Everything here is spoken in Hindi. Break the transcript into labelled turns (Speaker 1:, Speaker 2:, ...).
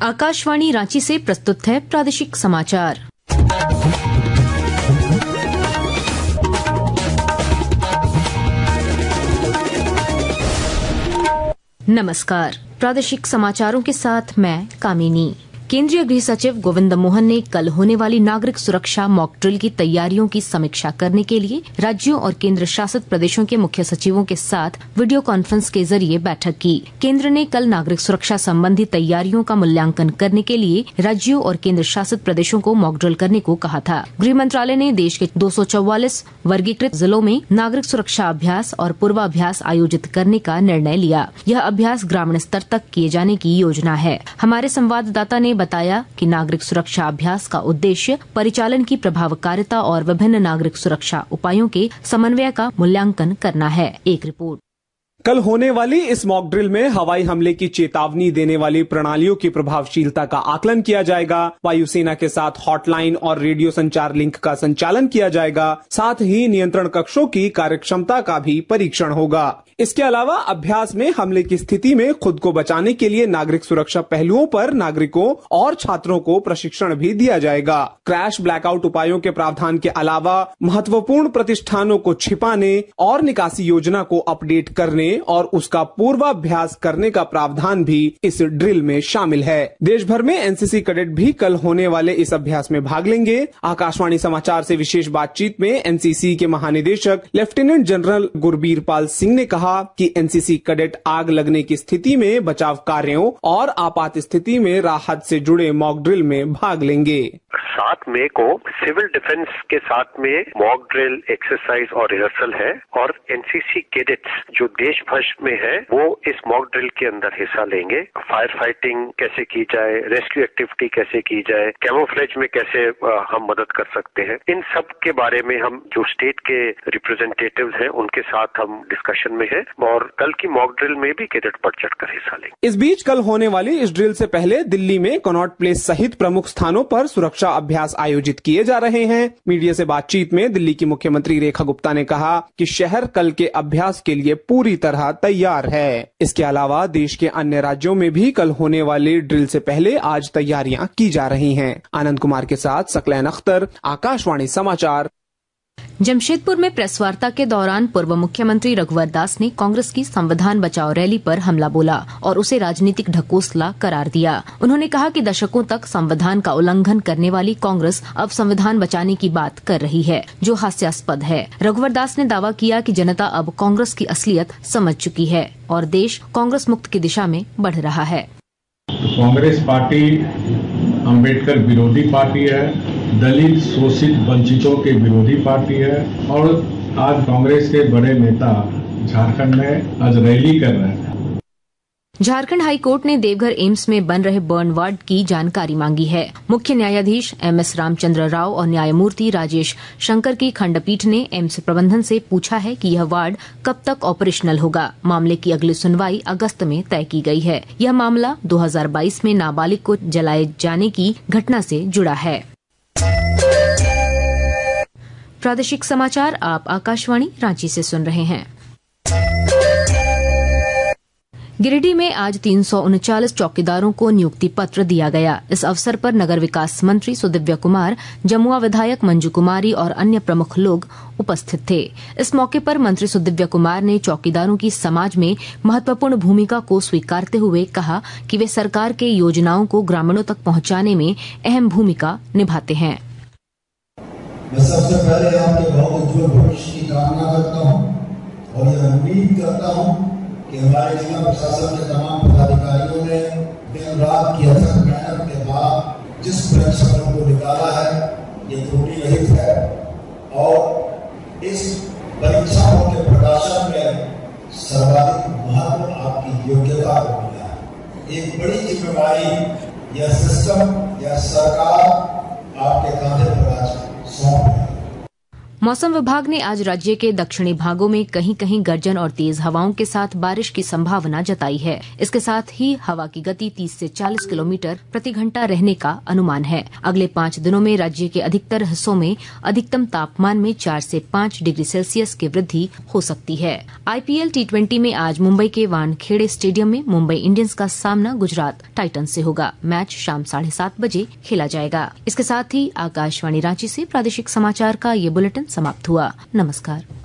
Speaker 1: आकाशवाणी रांची से प्रस्तुत है प्रादेशिक समाचार। नमस्कार, प्रादेशिक समाचारों के साथ मैं कामिनी। केंद्रीय गृह सचिव गोविंद मोहन ने कल होने वाली नागरिक सुरक्षा मॉक ड्रिल की तैयारियों की समीक्षा करने के लिए राज्यों और केंद्र शासित प्रदेशों के मुख्य सचिवों के साथ वीडियो कॉन्फ्रेंस के जरिए बैठक की। केंद्र ने कल नागरिक सुरक्षा संबंधी तैयारियों का मूल्यांकन करने के लिए राज्यों और केंद्र शासित प्रदेशों को मॉक ड्रिल करने को कहा था। गृह मंत्रालय ने देश के 244 वर्गीकृत जिलों में नागरिक सुरक्षा अभ्यास और पूर्वाभ्यास आयोजित करने का निर्णय लिया। यह अभ्यास ग्रामीण स्तर तक किए जाने की योजना है। हमारे संवाददाता ने बताया कि नागरिक सुरक्षा अभ्यास का उद्देश्य परिचालन की प्रभावकारिता और विभिन्न नागरिक सुरक्षा उपायों के समन्वय का मूल्यांकन करना है। एक रिपोर्ट।
Speaker 2: कल होने वाली इस मॉक ड्रिल में हवाई हमले की चेतावनी देने वाली प्रणालियों की प्रभावशीलता का आकलन किया जाएगा। वायुसेना के साथ हॉटलाइन और रेडियो संचार लिंक का संचालन किया जाएगा। साथ ही नियंत्रण कक्षों की कार्यक्षमता का भी परीक्षण होगा। इसके अलावा अभ्यास में हमले की स्थिति में खुद को बचाने के लिए नागरिक सुरक्षा पहलुओं पर नागरिकों और छात्रों को प्रशिक्षण भी दिया जाएगा। क्रैश ब्लैकआउट उपायों के प्रावधान के अलावा महत्वपूर्ण प्रतिष्ठानों को छिपाने और निकासी योजना को अपडेट करने और उसका पूर्वाभ्यास करने का प्रावधान भी इस ड्रिल में शामिल है। देश भर में एनसीसी कैडेट भी कल होने वाले इस अभ्यास में भाग लेंगे। आकाशवाणी समाचार से विशेष बातचीत में एनसीसी के महानिदेशक लेफ्टिनेंट जनरल गुरबीर पाल सिंह ने कहा कि एनसीसी कैडेट आग लगने की स्थिति में बचाव कार्यों और आपात स्थिति में राहत से जुड़े मॉक ड्रिल में भाग लेंगे।
Speaker 3: 7 मई को सिविल डिफेंस के साथ में मॉक ड्रिल एक्सरसाइज और रिहर्सल है और एनसीसी कैडेट्स जो देश भर में है वो इस मॉक ड्रिल के अंदर हिस्सा लेंगे। फायर फाइटिंग कैसे की जाए, रेस्क्यू एक्टिविटी कैसे की जाए, कैमोफ्लेज में कैसे हम मदद कर सकते हैं, इन सब के बारे में हम जो स्टेट के रिप्रेजेंटेटिव्स हैं उनके साथ हम डिस्कशन में है और कल की मॉक ड्रिल में भी कैडेट बढ़ चढ़कर हिस्सा लेंगे।
Speaker 2: इस बीच कल होने वाली इस ड्रिल से पहले दिल्ली में कनॉट प्लेस सहित प्रमुख स्थानों पर सुरक्षा अभ्यास आयोजित किए जा रहे हैं। मीडिया से बातचीत में दिल्ली की मुख्यमंत्री रेखा गुप्ता ने कहा कि शहर कल के अभ्यास के लिए पूरी तरह तैयार है। इसके अलावा देश के अन्य राज्यों में भी कल होने वाली ड्रिल से पहले आज तैयारियां की जा रही हैं। आनंद कुमार के साथ सकलैन अख्तर, आकाशवाणी समाचार।
Speaker 1: जमशेदपुर में प्रेस वार्ता के दौरान पूर्व मुख्यमंत्री रघुवर दास ने कांग्रेस की संविधान बचाओ रैली पर हमला बोला और उसे राजनीतिक ढकोसला करार दिया। उन्होंने कहा कि दशकों तक संविधान का उल्लंघन करने वाली कांग्रेस अब संविधान बचाने की बात कर रही है, जो हास्यास्पद है। रघुवर दास ने दावा किया कि जनता अब कांग्रेस की असलियत समझ चुकी है और देश कांग्रेस मुक्त की दिशा में बढ़ रहा है।
Speaker 4: कांग्रेस पार्टी अम्बेडकर विरोधी पार्टी है, दलित शोषित वंचितों के विरोधी पार्टी है और आज कांग्रेस के बड़े नेता झारखंड में आज रैली कर रहे हैं।
Speaker 1: झारखंड हाईकोर्ट ने देवघर एम्स में बन रहे बर्न वार्ड की जानकारी मांगी है। मुख्य न्यायाधीश एमएस रामचंद्र राव और न्यायमूर्ति राजेश शंकर की खंडपीठ ने एम्स प्रबंधन से पूछा है कि यह वार्ड कब तक ऑपरेशनल होगा। मामले की अगली सुनवाई अगस्त में तय की गई है। यह मामला 2022 में नाबालिग को जलाए जाने की घटना से जुड़ा है। प्रादेशिक समाचार आप आकाशवाणी रांची से सुन रहे हैं। गिरिडीह में आज 339 चौकीदारों को नियुक्ति पत्र दिया गया। इस अवसर पर नगर विकास मंत्री सुदिव्य कुमार, जमुआ विधायक मंजू कुमारी और अन्य प्रमुख लोग उपस्थित थे। इस मौके पर मंत्री सुदिव्य कुमार ने चौकीदारों की समाज में महत्वपूर्ण भूमिका को स्वीकारते हुए कहा कि वे सरकार के योजनाओं को ग्रामीणों तक पहुंचाने में अहम भूमिका निभाते हैं।
Speaker 5: मैं सबसे पहले आपके बहुत उज्जवल भविष्य की कामना करता हूं और यह उम्मीद करता हूं कि हमारे जिला प्रशासन के तमाम पदाधिकारियों ने दिन रात की अथक मेहनत के बाद जिस परीक्षण को निकाला है ये त्रुटि रहित है और इस परीक्षाओं के प्रकाशन में सर्वाधिक महत्व आपकी योग्यता को मिला है। एक बड़ी जिम्मेवारी यह सिस्टम, यह सरकार आपके कांधे पर आज सौंप है।
Speaker 1: मौसम विभाग ने आज राज्य के दक्षिणी भागों में कहीं कहीं गर्जन और तेज हवाओं के साथ बारिश की संभावना जताई है। इसके साथ ही हवा की गति 30 से 40 किलोमीटर प्रति घंटा रहने का अनुमान है। अगले 5 दिनों में राज्य के अधिकतर हिस्सों में अधिकतम तापमान में 4 से 5 डिग्री सेल्सियस की वृद्धि हो सकती है। IPL T20 में आज मुंबई के वानखेड़े स्टेडियम में मुंबई इंडियंस का सामना गुजरात टाइटंस से होगा। मैच शाम 7:30 बजे खेला जाएगा। इसके साथ ही आकाशवाणी रांची से प्रादेशिक समाचार का ये बुलेटिन समाप्त हुआ। नमस्कार।